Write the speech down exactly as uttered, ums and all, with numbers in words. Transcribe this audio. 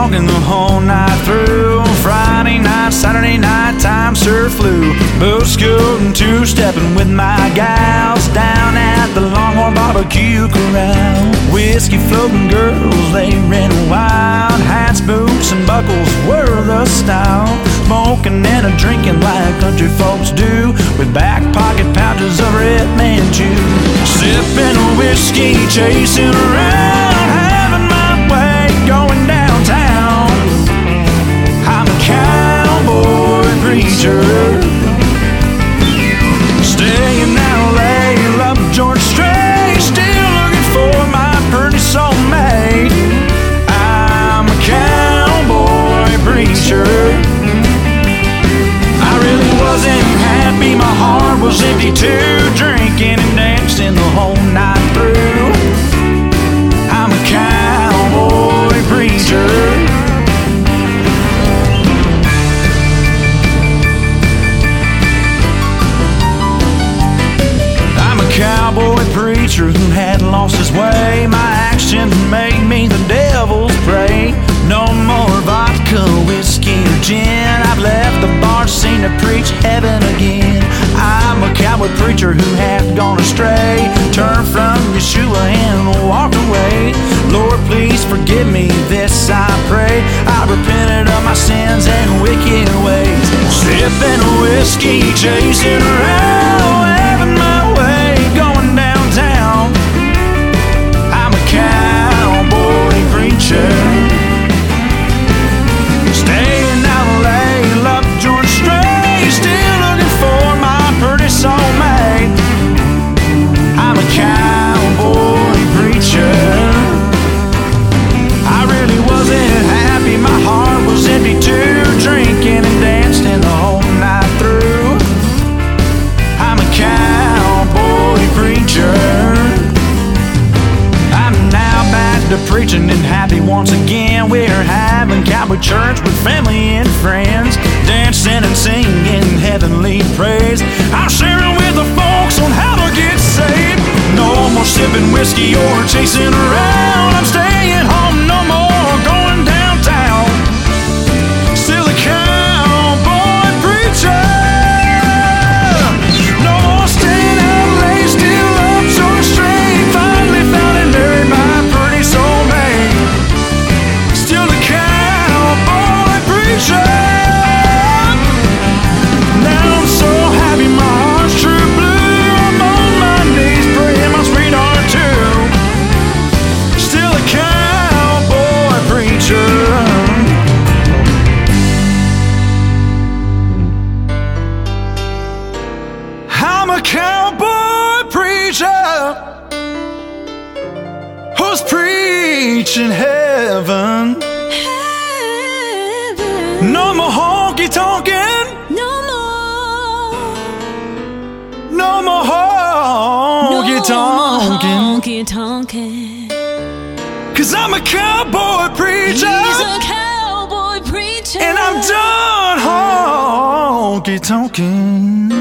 honky-tonkin' the whole night through. Friday night, Saturday night, time sure flew. Boat scooting, two-stepping with my gals down at the Longhorn Barbecue Corral. Whiskey floating girls, they ran wild. Hats, boots, and buckles were the style. Smoking and a drinking like country folks do, with back pocket pouches of Red Man Chew. Sipping whiskey, chasing around, having my way, going downtown. I'm a cowboy preacher, staying in L A, love George Strait, still looking for my pretty soulmate. I'm a cowboy preacher. I really wasn't happy, my heart was empty too, drinking and dancing the whole night through. I'm a cowboy preacher. I'm a cowboy preacher who had lost his way. My actions made me the devil's prey. No more vodka, whiskey, or gin. I've left the bar scene to preach heaven again. I'm a cowboy preacher who hath gone astray, turned from Yeshua and walked away. Lord, please forgive me, this I pray. I repented of my sins and wicked ways. Sipping whiskey, chasing around, having my way, going downtown. I'm a cowboy preacher, staying in L A, love George Strait, still looking for my pretty soulmate. I'm a cowboy preacher. I really wasn't happy, my heart was empty too, drinking and dancing the whole night through. I'm a cowboy preacher. I'm now back to preaching and happy once again. We're having cowboy church with family and friends, dancing and singing heavenly praise. I'm sharing with the folks on how to get saved. No more sipping whiskey or chasing around. I'm staying home, no more going downtown. Still a cowboy preacher. No more staying out late, still up George Strait. Finally found and married my pretty soulmate. Still a cowboy preacher. Now I'm so happy, my heart's true blue. I'm on my knees praying my sweetheart too. Still a cowboy preacher. I'm a cowboy preacher who's preaching heaven. Heaven. No more honky tonkin', No more. no more honky tonkin'. Honky tonkin'. Cause I'm a cowboy preacher, He's a cowboy preacher. and I'm done honky tonkin'.